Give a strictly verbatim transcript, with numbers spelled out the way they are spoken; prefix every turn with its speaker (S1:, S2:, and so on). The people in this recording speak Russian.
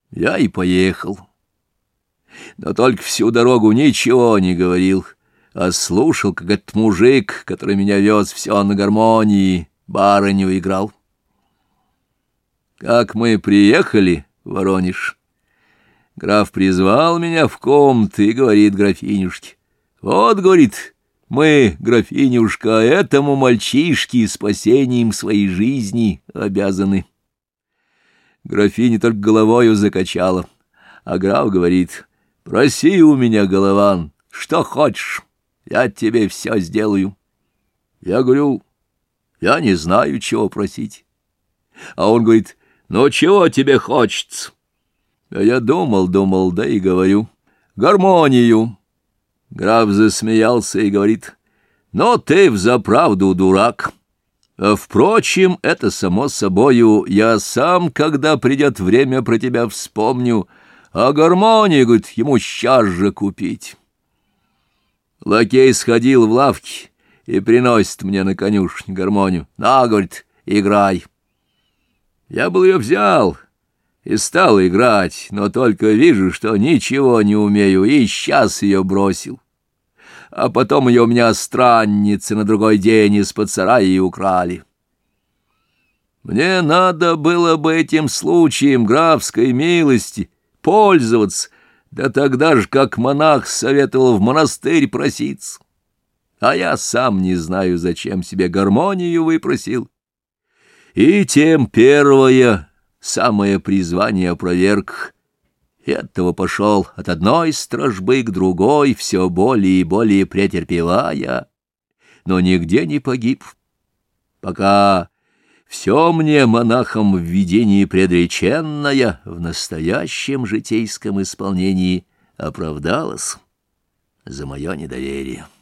S1: Я и поехал. Но только всю дорогу ничего не говорил, а слушал, как этот мужик, который меня вез, все на гармонии, барыню играл. Как мы приехали в Воронеж, граф призвал меня в комнату и говорит графинюшке: «Вот, — говорит, — мы, графинюшка, этому мальчишке спасением своей жизни обязаны». Графиня только головою закачала, а граф говорит: «Проси у меня, Голован, что хочешь, я тебе все сделаю». Я говорю: «Я не знаю, чего просить». А он говорит: «Ну, чего тебе хочется?» А я думал, думал, да и говорю: «Гармонию». Граф засмеялся и говорит: «Но ты взаправду дурак. А, впрочем, это само собою, я сам, когда придет время, про тебя вспомню, а гармонию, — говорит, — ему сейчас же купить». Лакей сходил в лавки и приносит мне на конюшню гармонию. «На, — говорит, — играй». Я был ее взял и стал играть, но только вижу, что ничего не умею, и сейчас ее бросил. А потом ее у меня странницы на другой день из-под сарая и украли. Мне надо было бы этим случаем графской милости пользоваться, да тогда же, как монах советовал, в монастырь проситься. А я сам не знаю, зачем себе гармонию выпросил. И тем первое, самое призвание опроверг. И оттого пошел от одной стражбы к другой, все более и более претерпевая, но нигде не погиб, пока все мне, монахом, в видении предреченное, в настоящем житейском исполнении оправдалось за мое недоверие.